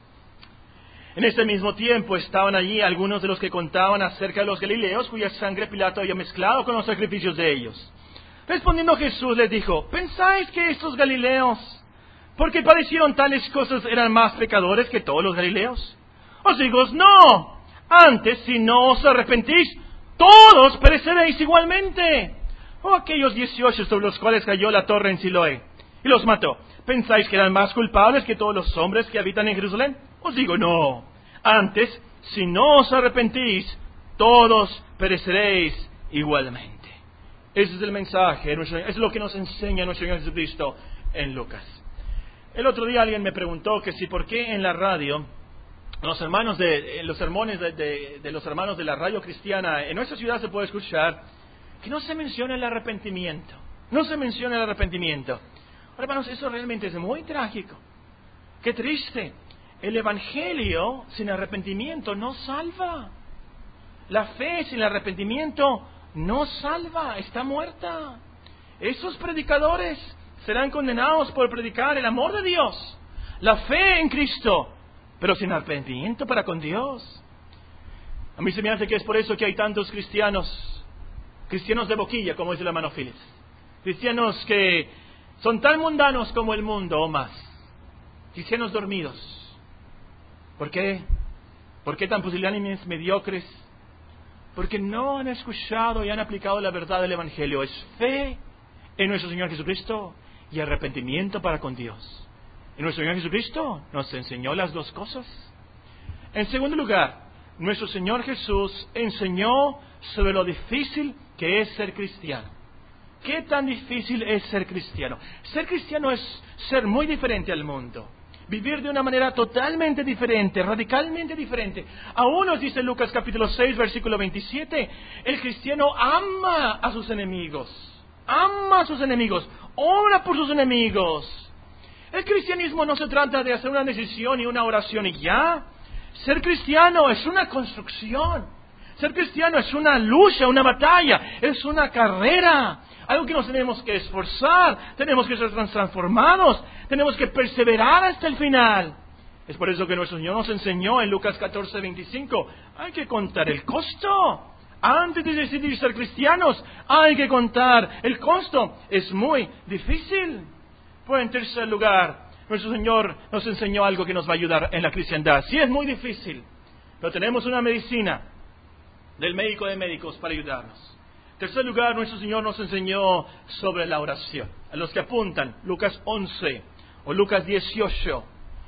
S1: En ese mismo tiempo estaban allí algunos de los que contaban acerca de los galileos cuya sangre Pilato había mezclado con los sacrificios de ellos. Respondiendo Jesús les dijo: ¿pensáis que estos galileos, porque padecieron tales cosas, eran más pecadores que todos los galileos? Os digo, no. Antes, si no os arrepentís, todos pereceréis igualmente. O aquellos 18 sobre los cuales cayó la torre en Siloé y los mató, ¿pensáis que eran más culpables que todos los hombres que habitan en Jerusalén? Os digo, no. Antes, si no os arrepentís, todos pereceréis igualmente. Ese es el mensaje, es lo que nos enseña nuestro Señor Jesucristo en Lucas. El otro día alguien me preguntó que si por qué en la radio, los sermones de los hermanos de la radio cristiana en nuestra ciudad se puede escuchar que no se menciona el arrepentimiento. No se menciona el arrepentimiento. Ahora, hermanos, eso realmente es muy trágico. Qué triste. El Evangelio sin arrepentimiento no salva. La fe sin arrepentimiento no salva, está muerta. Esos predicadores serán condenados por predicar el amor de Dios, la fe en Cristo, pero sin arrepentimiento para con Dios. A mí se me hace que es por eso que hay tantos cristianos de boquilla, como dice el hermano Phillips. Cristianos que son tan mundanos como el mundo o más. Cristianos dormidos. ¿Por qué? ¿Por qué tan pusilánimes, mediocres? Porque no han escuchado y han aplicado la verdad del Evangelio. Es fe en nuestro Señor Jesucristo y arrepentimiento para con Dios. Y nuestro Señor Jesucristo nos enseñó las dos cosas. En segundo lugar, nuestro Señor Jesús enseñó sobre lo difícil que es ser cristiano. ¿Qué tan difícil es ser cristiano? Ser cristiano es ser muy diferente al mundo. Vivir de una manera totalmente diferente, radicalmente diferente. Aún nos dice Lucas capítulo 6, versículo 27, el cristiano ama a sus enemigos. Ama a sus enemigos. Ora por sus enemigos. El cristianismo no se trata de hacer una decisión y una oración y ya. Ser cristiano es una construcción. Ser cristiano es una lucha, una batalla, es una carrera. Algo que nos tenemos que esforzar, tenemos que ser transformados, tenemos que perseverar hasta el final. Es por eso que nuestro Señor nos enseñó en Lucas 14, 25, hay que contar el costo. Antes de decidir ser cristianos, hay que contar el costo. Es muy difícil. Pues en tercer lugar, nuestro Señor nos enseñó algo que nos va a ayudar en la cristiandad. Sí es muy difícil, pero tenemos una medicina del médico de médicos para ayudarnos. En tercer lugar, nuestro Señor nos enseñó sobre la oración. A los que apuntan, Lucas 11 o Lucas 18.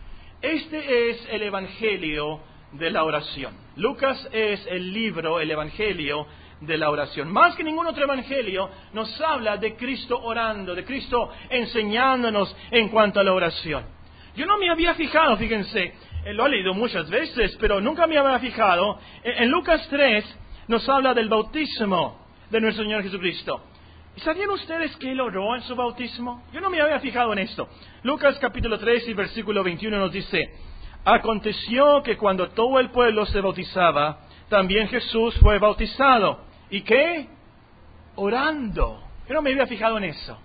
S1: Este es el Evangelio de la oración. Lucas es el libro, el Evangelio de la oración. Más que ningún otro Evangelio nos habla de Cristo orando, de Cristo enseñándonos en cuanto a la oración. Yo no me había fijado, fíjense, lo he leído muchas veces, pero nunca me había fijado. En Lucas 3 nos habla del bautismo de nuestro Señor Jesucristo. ¿Y sabían ustedes que Él oró en su bautismo? Yo no me había fijado en esto. Lucas capítulo 3 y versículo 21 nos dice, aconteció que cuando todo el pueblo se bautizaba, también Jesús fue bautizado. ¿Y qué? Orando. Yo no me había fijado en eso.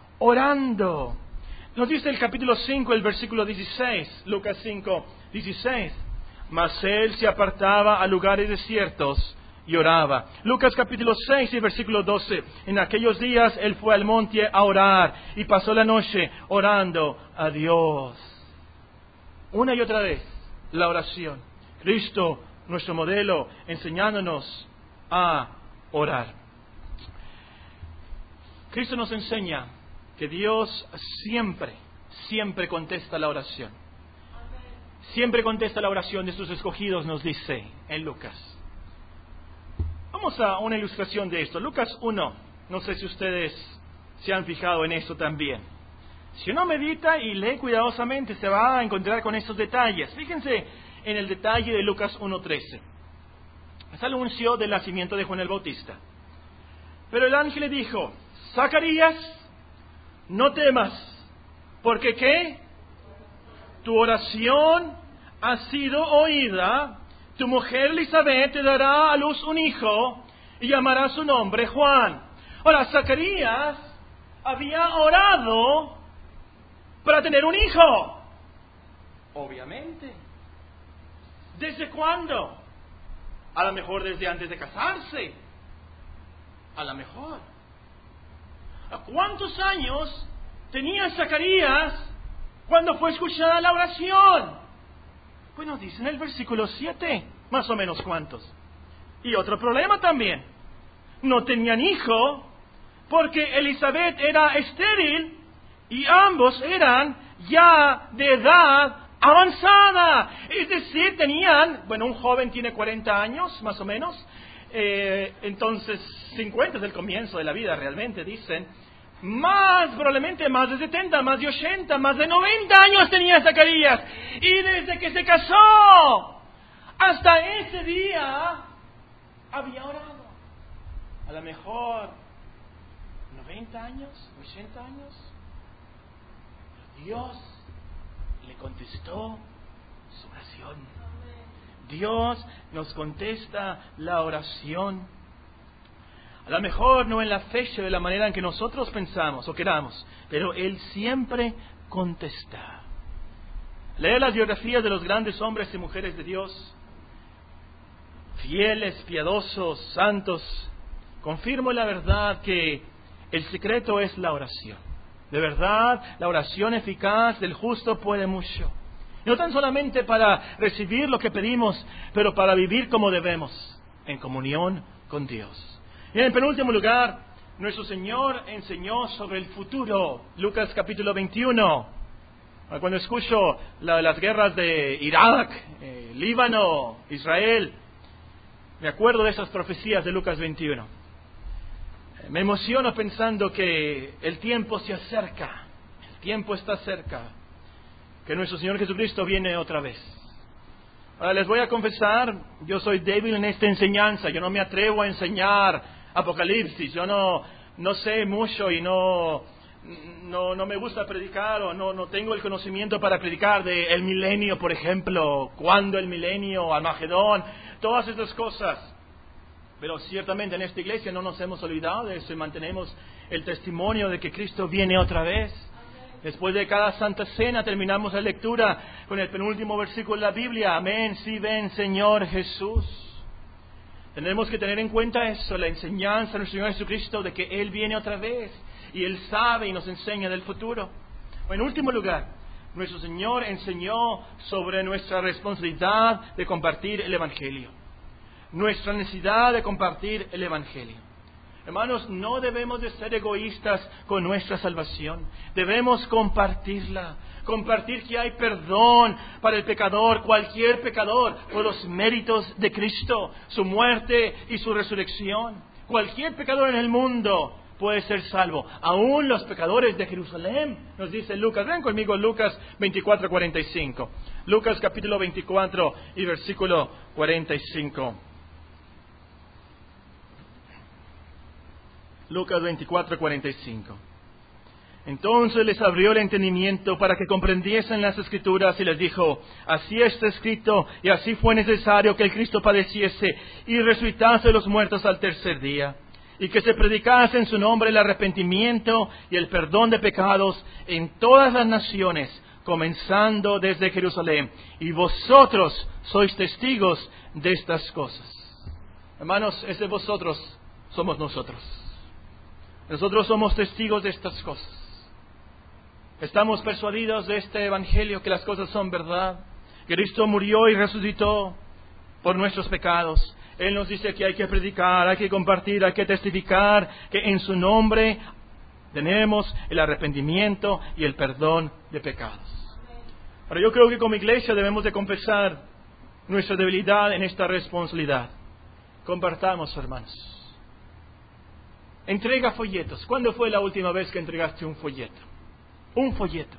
S1: Orando. Nos dice el capítulo 5, el versículo 16, Lucas 5, 16. Mas Él se apartaba a lugares desiertos y oraba. Lucas capítulo 6 y versículo 12. En aquellos días Él fue al monte a orar y pasó la noche orando a Dios. Una y otra vez, la oración. Cristo, nuestro modelo, enseñándonos a orar. Cristo nos enseña que Dios siempre contesta la oración. Siempre contesta la oración de sus escogidos, nos dice en Lucas. Vamos a una ilustración de esto. Lucas 1. No sé si ustedes se han fijado en eso también. Si uno medita y lee cuidadosamente, se va a encontrar con estos detalles. Fíjense en el detalle de Lucas 1:13. Es el anuncio del nacimiento de Juan el Bautista. Pero el ángel le dijo, Zacarías, no temas, porque ¿qué? Tu oración ha sido oída. Tu mujer Elizabeth te dará a luz un hijo y llamará su nombre Juan. Ahora, Zacarías había orado para tener un hijo. Obviamente. ¿Desde cuándo? A lo mejor desde antes de casarse. A lo mejor. ¿A cuántos años tenía Zacarías cuando fue escuchada la oración? Pues nos dice en el versículo 7, más o menos cuántos. Y otro problema también. No tenían hijo porque Elizabeth era estéril y ambos eran ya de edad avanzada. Es decir, tenían, un joven tiene 40 años, más o menos. Entonces, 50 es el comienzo de la vida, realmente, dicen. Probablemente más de 70, más de 80, más de 90 años tenía Zacarías. Y desde que se casó hasta ese día había orado. A lo mejor 90 años, 80 años. Dios le contestó su oración. Dios nos contesta la oración. A lo mejor no en la fecha, de la manera en que nosotros pensamos o queramos, pero Él siempre contesta. Leer las biografías de los grandes hombres y mujeres de Dios, fieles, piadosos, santos, confirmo la verdad que el secreto es la oración. De verdad, la oración eficaz del justo puede mucho. No tan solamente para recibir lo que pedimos, pero para vivir como debemos, en comunión con Dios. Y en penúltimo lugar, nuestro Señor enseñó sobre el futuro. Lucas capítulo 21. Cuando escucho las guerras de Irak, Líbano, Israel, Me acuerdo de esas profecías de Lucas 21. Me emociono pensando que el tiempo se acerca, el tiempo está cerca, que nuestro Señor Jesucristo viene otra vez. Ahora les voy a confesar, yo soy débil en esta enseñanza, yo no me atrevo a enseñar Apocalipsis, yo no sé mucho y no me gusta predicar o no tengo el conocimiento para predicar de el milenio, por ejemplo, cuándo el milenio, Armagedón, todas esas cosas. Pero ciertamente en esta iglesia no nos hemos olvidado de eso y mantenemos el testimonio de que Cristo viene otra vez. Después de cada Santa Cena terminamos la lectura con el penúltimo versículo de la Biblia. Amén, sí ven Señor Jesús. Tenemos que tener en cuenta eso, la enseñanza de nuestro Señor Jesucristo de que Él viene otra vez y Él sabe y nos enseña del futuro. En último lugar, nuestro Señor enseñó sobre nuestra responsabilidad de compartir el Evangelio. Nuestra necesidad de compartir el Evangelio. Hermanos, no debemos de ser egoístas con nuestra salvación. Debemos compartirla. Compartir que hay perdón para el pecador, cualquier pecador, por los méritos de Cristo, su muerte y su resurrección. Cualquier pecador en el mundo puede ser salvo. Aún los pecadores de Jerusalén, nos dice Lucas. Vean conmigo Lucas 24:45. Lucas capítulo 24 y versículo 45. Lucas 24:45. Entonces les abrió el entendimiento para que comprendiesen las Escrituras y les dijo: así está escrito y así fue necesario que el Cristo padeciese y resucitase de los muertos al tercer día, y que se predicase en su nombre el arrepentimiento y el perdón de pecados en todas las naciones, comenzando desde Jerusalén. Y vosotros sois testigos de estas cosas. Hermanos, ese vosotros somos nosotros. Nosotros somos testigos de estas cosas. Estamos persuadidos de este Evangelio, que las cosas son verdad. Que Cristo murió y resucitó por nuestros pecados. Él nos dice que hay que predicar, hay que compartir, hay que testificar, que en su nombre tenemos el arrepentimiento y el perdón de pecados. Pero yo creo que como iglesia debemos de confesar nuestra debilidad en esta responsabilidad. Compartamos, hermanos. Entrega folletos. ¿Cuándo fue la última vez que entregaste un folleto? Un folleto.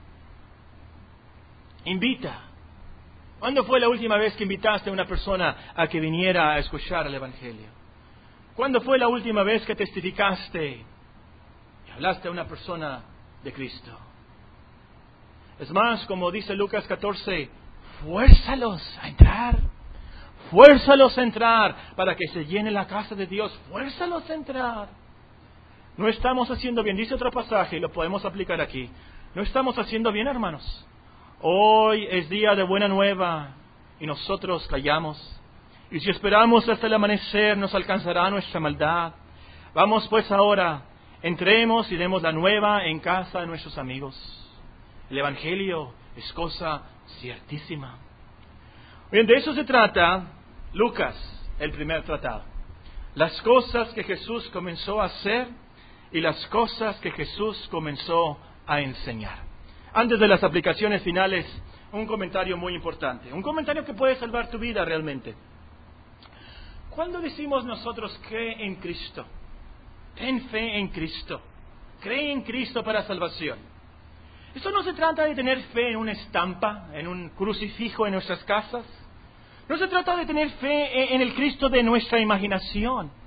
S1: Invita. ¿Cuándo fue la última vez que invitaste a una persona a que viniera a escuchar el Evangelio? ¿Cuándo fue la última vez que testificaste y hablaste a una persona de Cristo? Es más, como dice Lucas 14, fuérzalos a entrar. Fuérzalos a entrar para que se llene la casa de Dios. Fuérzalos a entrar. No estamos haciendo bien. Dice otro pasaje y lo podemos aplicar aquí. No estamos haciendo bien, hermanos. Hoy es día de buena nueva y nosotros callamos. Y si esperamos hasta el amanecer nos alcanzará nuestra maldad. Vamos pues ahora, entremos y demos la nueva en casa de nuestros amigos. El Evangelio es cosa ciertísima. Bien, de eso se trata Lucas, el primer tratado. Las cosas que Jesús comenzó a hacer y las cosas que Jesús comenzó a enseñar. Antes de las aplicaciones finales, un comentario muy importante. Un comentario que puede salvar tu vida realmente. ¿Cuándo decimos nosotros cree en Cristo? Ten fe en Cristo. Cree en Cristo para salvación. Esto no se trata de tener fe en una estampa, en un crucifijo en nuestras casas. No se trata de tener fe en el Cristo de nuestra imaginación.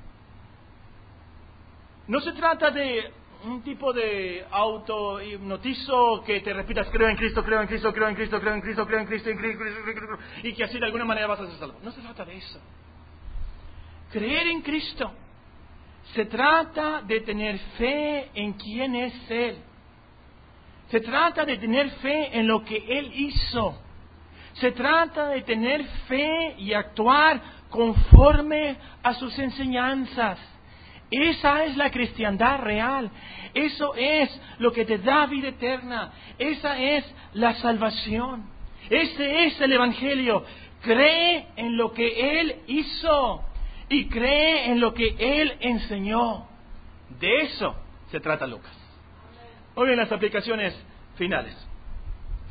S1: No se trata de un tipo de auto-hipnotizo que te repitas: creo en Cristo, creo en Cristo, creo en Cristo, creo en Cristo, creo en Cristo, y que así de alguna manera vas a ser salvo. No se trata de eso. Creer en Cristo se trata de tener fe en quién es Él. Se trata de tener fe en lo que Él hizo. Se trata de tener fe y actuar conforme a sus enseñanzas. Esa es la cristiandad real. Eso es lo que te da vida eterna. Esa es la salvación. Ese es el Evangelio. Cree en lo que Él hizo y cree en lo que Él enseñó. De eso se trata Lucas. Muy bien, las aplicaciones finales.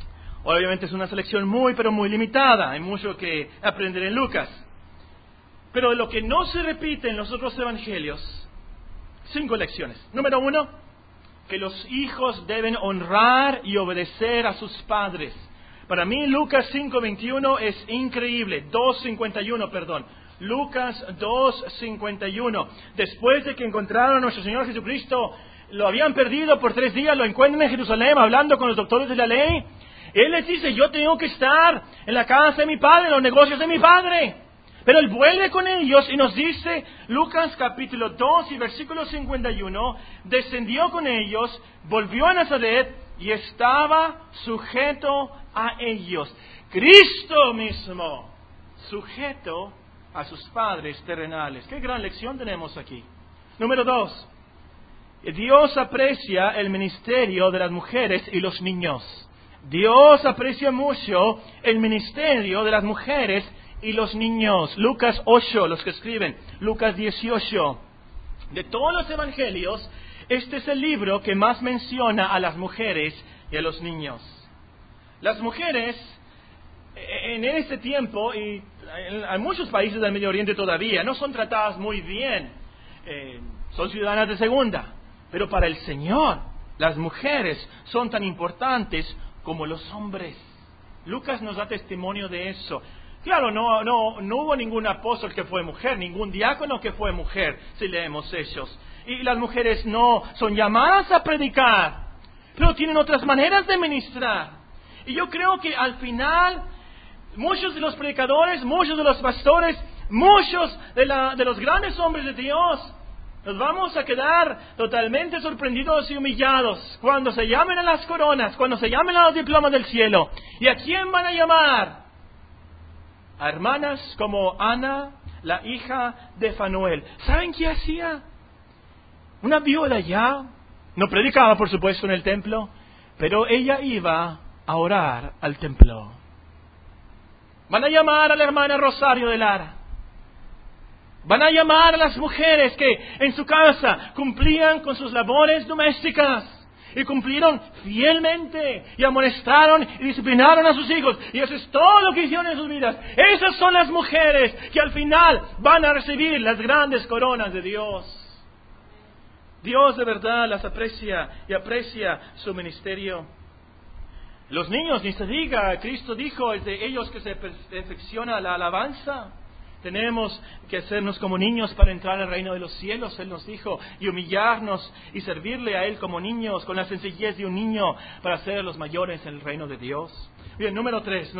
S1: Obviamente es una selección muy, pero muy limitada. Hay mucho que aprender en Lucas. Pero lo que no se repite en los otros evangelios, 5 lecciones. Número 1, que los hijos deben honrar y obedecer a sus padres. Para mí Lucas 5:21 es increíble. 2:51, perdón. Lucas 2:51. Después de que encontraron a nuestro Señor Jesucristo, lo habían perdido por 3 días, lo encuentran en Jerusalén hablando con los doctores de la ley. Él les dice, yo tengo que estar en la casa de mi padre, en los negocios de mi padre. Pero Él vuelve con ellos y nos dice, Lucas capítulo 2 y versículo 51, descendió con ellos, volvió a Nazaret y estaba sujeto a ellos. Cristo mismo, sujeto a sus padres terrenales. Qué gran lección tenemos aquí. Número 2, Dios aprecia el ministerio de las mujeres y los niños. Dios aprecia mucho el ministerio de las mujeres y los niños. Lucas 8, los que escriben, Lucas 18. De todos los evangelios, este es el libro que más menciona a las mujeres y a los niños. Las mujeres, en este tiempo, y en muchos países del Medio Oriente todavía, no son tratadas muy bien. Son ciudadanas de segunda. Pero para el Señor, las mujeres son tan importantes como los hombres. Lucas nos da testimonio de eso. Claro, no hubo ningún apóstol que fue mujer, ningún diácono que fue mujer, si leemos Hechos. Y las mujeres no son llamadas a predicar, pero tienen otras maneras de ministrar. Y yo creo que al final, muchos de los predicadores, muchos de los pastores, muchos de los grandes hombres de Dios, nos vamos a quedar totalmente sorprendidos y humillados cuando se llamen a las coronas, cuando se llamen a los diplomas del cielo. ¿Y a quién van a llamar? A hermanas como Ana, la hija de Fanuel. ¿Saben qué hacía? Una viuda ya. No predicaba, por supuesto, en el templo, pero ella iba a orar al templo. Van a llamar a la hermana Rosario de Lara. Van a llamar a las mujeres que en su casa cumplían con sus labores domésticas y cumplieron fielmente y amonestaron y disciplinaron a sus hijos. Y eso es todo lo que hicieron en sus vidas. Esas son las mujeres que al final van a recibir las grandes coronas de Dios. Dios de verdad las aprecia y aprecia su ministerio. Los niños, ni se diga, Cristo dijo, es de ellos que se perfecciona la alabanza. Tenemos que hacernos como niños para entrar al reino de los cielos, Él nos dijo, y humillarnos y servirle a Él como niños, con la sencillez de un niño, para ser los mayores en el reino de Dios. Bien, número 3,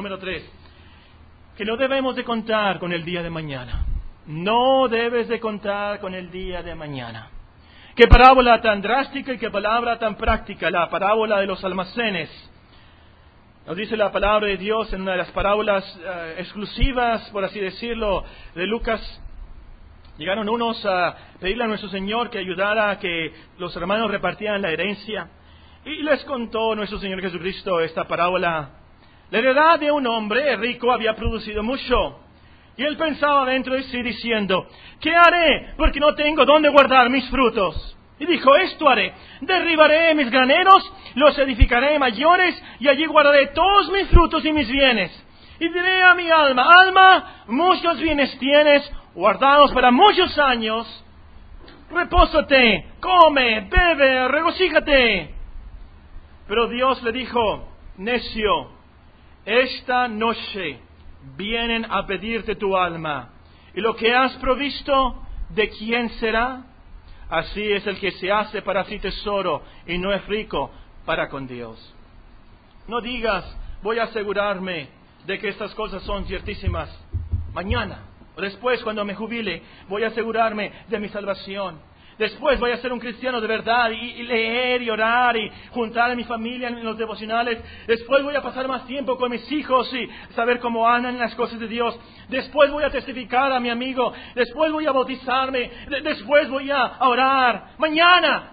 S1: que no debemos de contar con el día de mañana. No debes de contar con el día de mañana. Qué parábola tan drástica y qué palabra tan práctica, la parábola de los almacenes. Nos dice la palabra de Dios en una de las parábolas exclusivas, por así decirlo, de Lucas. Llegaron unos a pedirle a nuestro Señor que ayudara a que los hermanos repartieran la herencia. Y les contó nuestro Señor Jesucristo esta parábola. La heredad de un hombre rico había producido mucho. Y él pensaba dentro de sí diciendo, ¿qué haré? Porque no tengo dónde guardar mis frutos. Y dijo, esto haré, derribaré mis graneros, los edificaré mayores, y allí guardaré todos mis frutos y mis bienes. Y diré a mi alma, alma, muchos bienes tienes, guardados para muchos años. Repósate, come, bebe, regocíjate. Pero Dios le dijo, necio, esta noche vienen a pedirte tu alma, y lo que has provisto, ¿de quién será? Así es el que se hace para sí tesoro y no es rico para con Dios. No digas, voy a asegurarme de que estas cosas son ciertísimas mañana o después cuando me jubile, voy a asegurarme de mi salvación. Después voy a ser un cristiano de verdad y leer y orar y juntar a mi familia en los devocionales. Después voy a pasar más tiempo con mis hijos y saber cómo andan en las cosas de Dios. Después voy a testificar a mi amigo. Después voy a bautizarme. Después voy a orar. Mañana.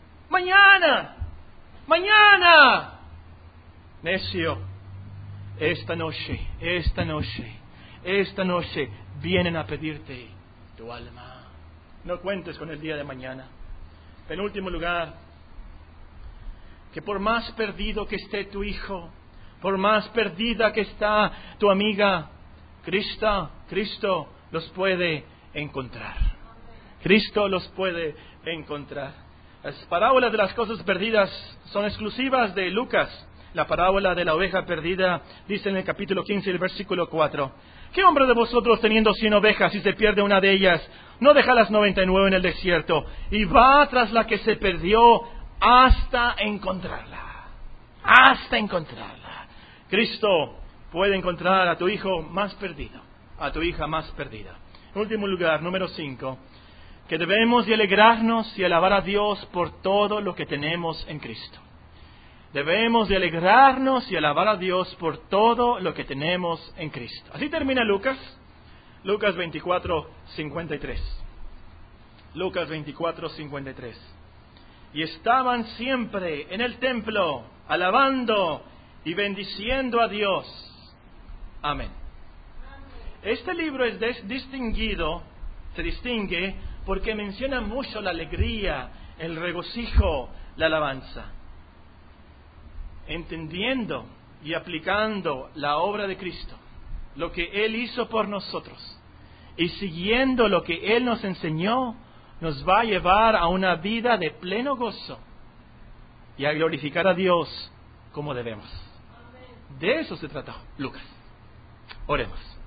S1: Necio, esta noche vienen a pedirte tu alma. No cuentes con el día de mañana. En último lugar, que por más perdido que esté tu hijo, por más perdida que está tu amiga, Cristo los puede encontrar. Cristo los puede encontrar. Las parábolas de las cosas perdidas son exclusivas de Lucas. La parábola de la oveja perdida dice en el capítulo 15, el versículo 4. ¿Qué hombre de vosotros, teniendo 100 ovejas, y se pierde una de ellas, no deja las 99 en el desierto y va tras la que se perdió hasta encontrarla? Hasta encontrarla. Cristo puede encontrar a tu hijo más perdido, a tu hija más perdida. En último lugar, número 5, que debemos de alegrarnos y alabar a Dios por todo lo que tenemos en Cristo. Debemos de alegrarnos y alabar a Dios por todo lo que tenemos en Cristo. Así termina Lucas 24:53. Lucas 24:53. Y estaban siempre en el templo, alabando y bendiciendo a Dios. Amén. Este libro es se distingue porque menciona mucho la alegría, el regocijo, la alabanza. Entendiendo y aplicando la obra de Cristo, lo que Él hizo por nosotros, y siguiendo lo que Él nos enseñó, nos va a llevar a una vida de pleno gozo y a glorificar a Dios como debemos. De eso se trata Lucas. Oremos.